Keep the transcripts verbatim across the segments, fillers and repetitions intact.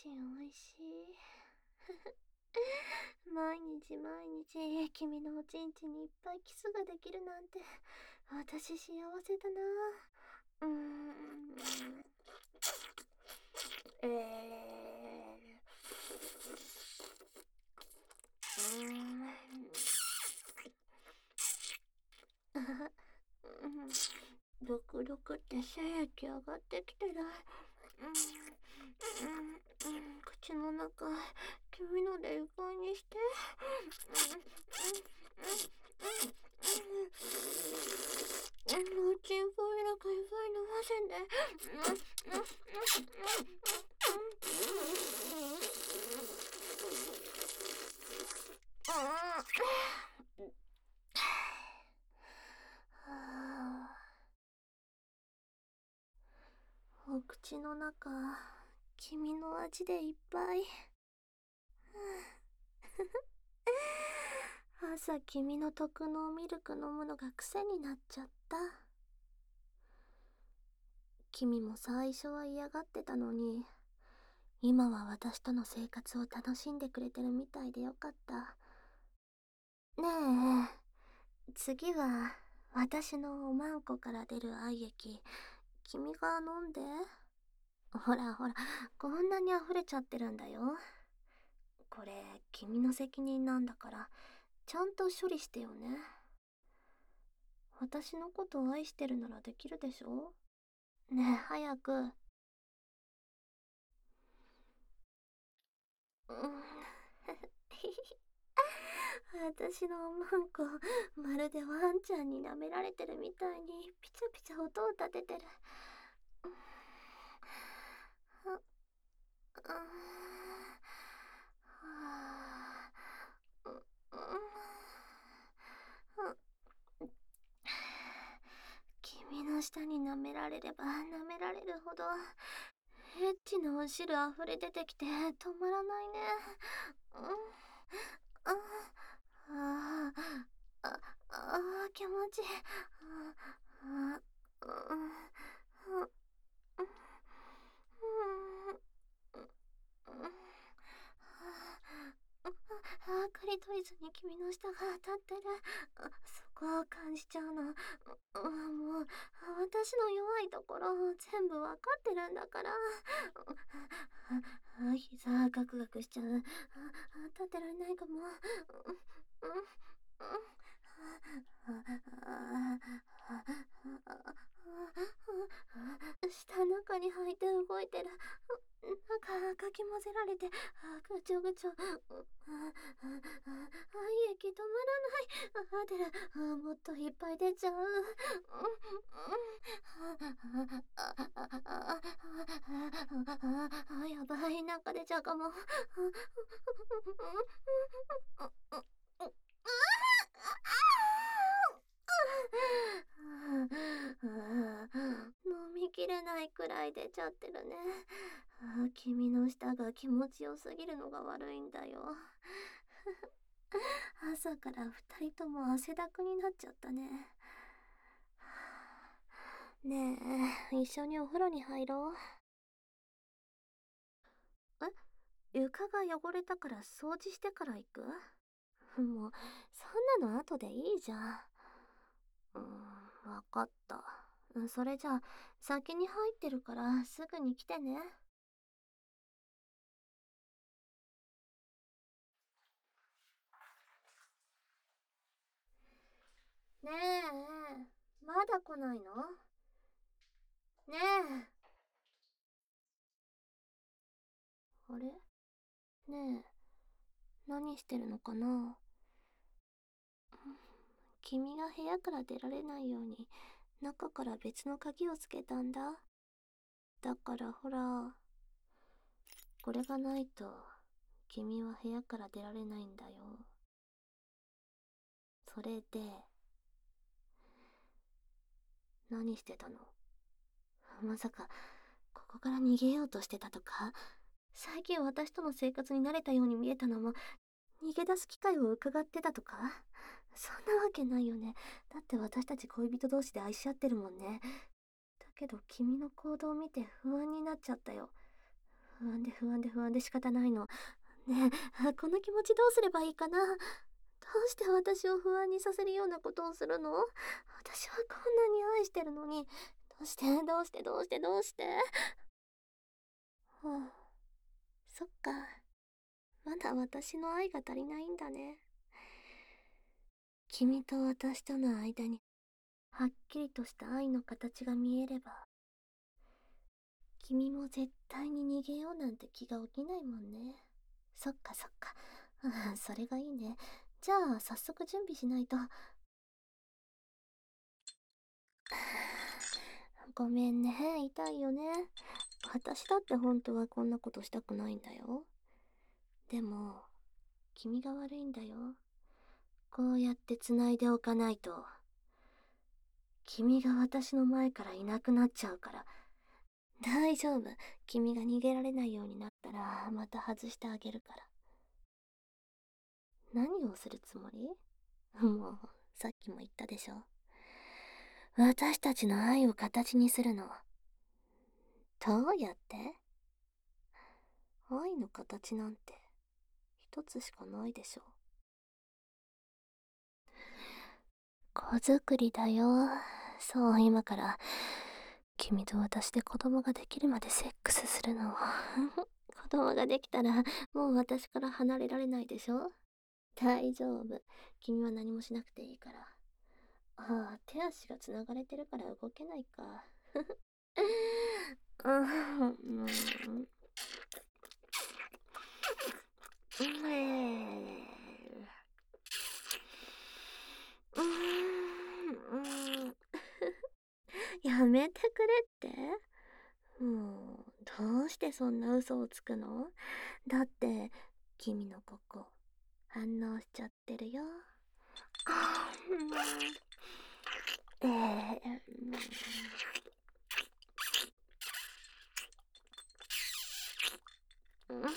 ちんおいしい。毎日毎日君のおちんちんにいっぱいキスができるなんて私幸せだな。うーん。えー、うーん。ブクブクって精液上がってきてる。うんうんうん、口の中君のでいっぱいにして。うんうんうんうん、おちんぽいらかいっぱい飲ませんで。お口の中君の味でいっぱい。朝君の特濃ミルク飲むのが癖になっちゃった。君も最初は嫌がってたのに、今は私との生活を楽しんでくれてるみたいでよかった。ねえ、次は私のおまんこから出る愛液、君が飲んで。ほらほら、こんなに溢れちゃってるんだよ。これ君の責任なんだから、ちゃんと処理してよね。私のことを愛してるならできるでしょ。ねえ、早く。うん。私のおまんこ、まるでワンちゃんに舐められてるみたいにピチャピチャ音を立ててる。君の舌に舐められれば舐められるほどエッチなお汁あふれ出てきて止まらないね。あああああ、気持ちいい。ああ、あ、クリトリスに君の舌が当たってる。そこを感じちゃうの。もう私の弱いところ全部わかってるんだから。膝ガクガクしちゃう。立ってられないかも。舌の中に入って動いてる。なんかかき混ぜられてぐちょぐちょ。愛液止まらない。出る。もっといっぱい出ちゃう。やばい、なんか出ちゃうかも。飲みきれないくらい出ちゃってるね。君の舌が気持ちよすぎるのが悪いんだよ。朝から二人とも汗だくになっちゃったね。ねえ、一緒にお風呂に入ろう。え、床が汚れたから掃除してから行く？もう、そんなの後でいいじゃん。うーん、わかった。それじゃあ、先に入ってるからすぐに来てね。ねえ、まだ来ないの？ねえ。あれ？ねえ、何してるのかな？君が部屋から出られないように中から別の鍵をつけたんだ。だからほら、これがないと君は部屋から出られないんだよ。それで、何してたの？まさかここから逃げようとしてたとか？最近私との生活に慣れたように見えたのも逃げ出す機会を伺ってたとか？そんなわけないよね。だって私たち恋人同士で愛し合ってるもんね。だけど君の行動を見て不安になっちゃったよ。 不安で不安で不安で仕方ないの。ねえ、この気持ちどうすればいいかな。どうして私を不安にさせるようなことをするの？私はこんなに愛してるのに、どうしてどうしてどうしてどうして。はあ、そっか。まだ私の愛が足りないんだね。君と私との間に、はっきりとした愛の形が見えれば、君も絶対に逃げようなんて気が起きないもんね。そっかそっか。うん、それがいいね。じゃあ、早速準備しないと。ごめんね、痛いよね。私だって本当はこんなことしたくないんだよ。でも、君が悪いんだよ。こうやって繋いでおかないと、君が私の前からいなくなっちゃうから。大丈夫。君が逃げられないようになったら、また外してあげるから。何をするつもり？もう、さっきも言ったでしょ。私たちの愛を形にするの。どうやって？愛の形なんて、一つしかないでしょ。子作りだよ。そう、今から、君と私で子供ができるまでセックスするの。子供ができたら、もう私から離れられないでしょ。大丈夫。君は何もしなくていいから。ああ、手足がつながれてるから動けないか。うん、うん、うん、やめてくれって。もう、どうしてそんな嘘をつくの？だって、君のここ、反応しちゃってるよ。あー、うん、えー、うん、うん、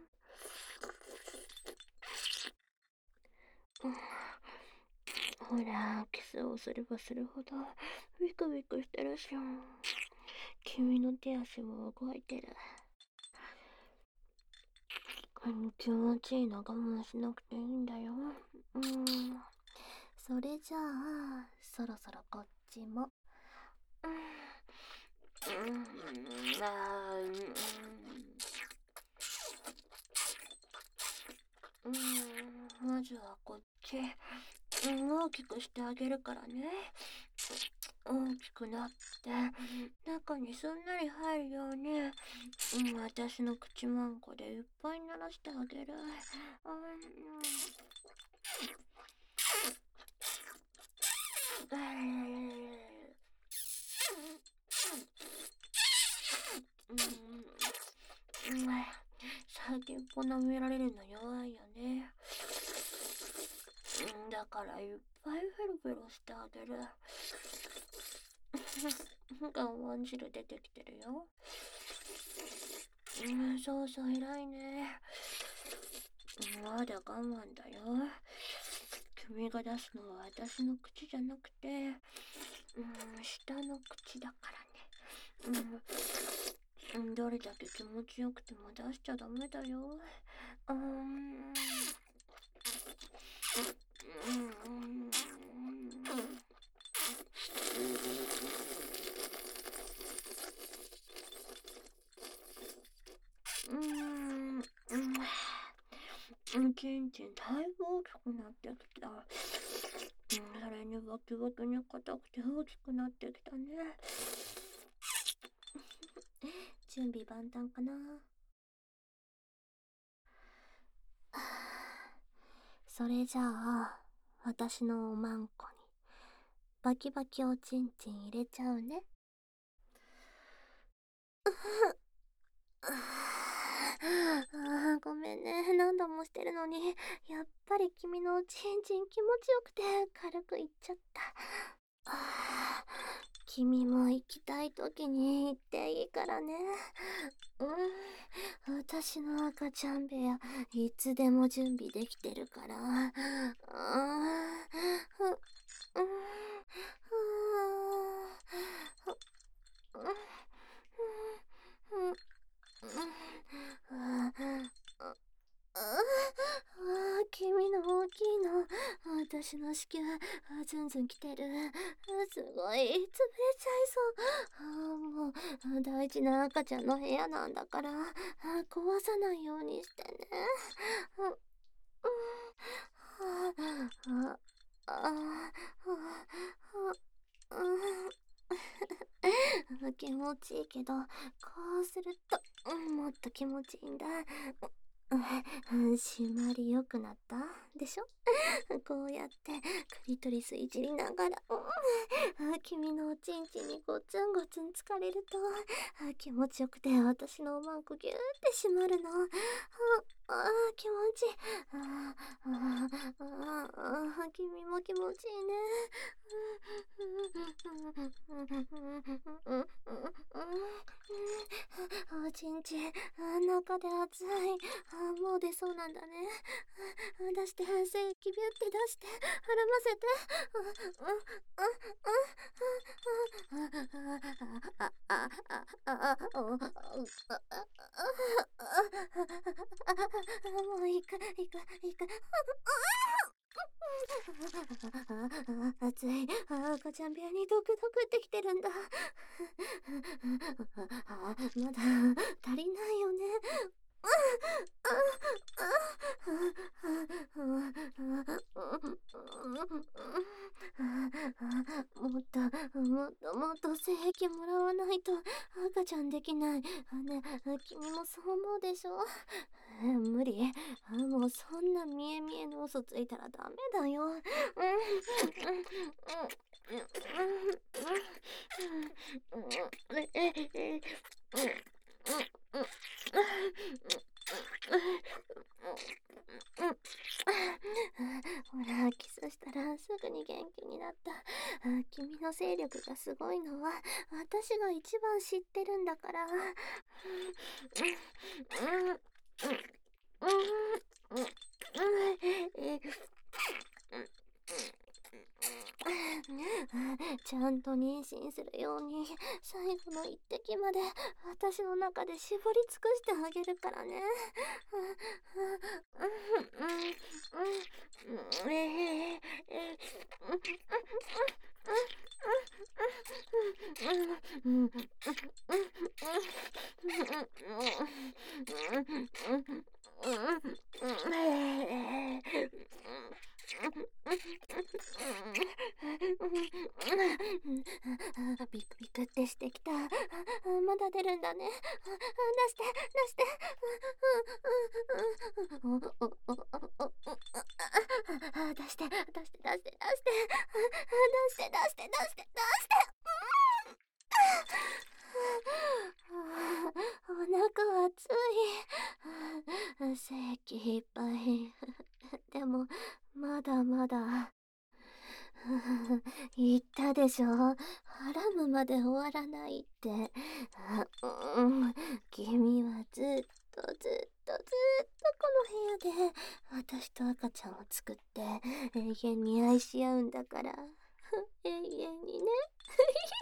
ほら、キスをすればするほど、ビクビクしてるし。君の手足も動いてる。気持ちいいの我慢しなくていいんだよ。うん。それじゃあ、そろそろこっちも。うん。うん。あー、うん。うん。まずはこっち。うん、大きくしてあげるからね。大きくなって、中にすんなり入るように、うん、私の口まんこでいっぱい鳴らしてあげる。うん、うん、最近っぽ舐められるの弱いよね。うん、だからいっぱいフェロフェロしてあげる。我慢汁出てきてるよ。うん、そうそう、偉いね。まだ我慢だよ。君が出すのは私の口じゃなくて、うん、下の口だからね。うん、どれだけ気持ちよくても出しちゃダメだよ。うん、うん、うん、うん、ちんちんだいぶ大きくなってきた。うん、それにバキバキに硬くて大きくなってきたね。準備万端かな。それじゃあ、私のおまんこに、バキバキおちんちん入れちゃうね。あー、ごめんね。何度もしてるのに、やっぱり君のおちんちん気持ちよくて軽くいっちゃった。あー、君も行きたい時に行っていいからね。うん、私の赤ちゃん部屋、いつでも準備できてるから。あー、うん、うん、うん、うん、 私の子宮、あ、ずんずん来てる。あ、すごい、潰れちゃいそう。あ、もう、あ、大事な赤ちゃんの部屋なんだから、あ、壊さないようにしてね。うん、うん、あ、あ、あ、あ、あ、うん、気持ちいいけど、こうすると、うん、もっと気持ちいいんだ。うん、締まり良くなったでしょ？こうやってクリトリスいじりながら、うん、あ、君のおちんちんにゴツンゴツン疲れると、あ、気持ちよくて私のおまんこギューって締まるの。あ、あ、気持ちいい。あ、あ、あ、あ、君も気持ちいいね。おちんちん、あ、中で熱い。あ、もう出そうなんだね。あ、出して、精液ビュって出して、絡ませて。あ、あ、あ、あ、あ、あ、あ、あ、あ、あ、あ、もういいか、いいか、いいか。熱い。赤ちゃん部屋にドクドクってきてるんだ。まだ足りないよね。もっと、もっともっと精液もらわないと赤ちゃんできない。ね、君もそう思うでしょ？無理。もうそんな見え見えの嘘ついたらダメだよ。ほら、キスしたらすぐに元気になった。あ、君の勢力がすごいのは私が一番知ってるんだから。ちゃんと妊娠するように最後の一滴まで私の中で絞り尽くしてあげるからね。ビクビクってしてきた。まだ出るんだね。出して出して。出して出して出して出して出して出して出して出して。お腹熱い。精液いっぱい。でもまだまだ。言ったでしょ、ハラムまで終わらないって。うん、君はずっとずっとずっとこの部屋で私と赤ちゃんを作って永遠に愛し合うんだから。永遠にね。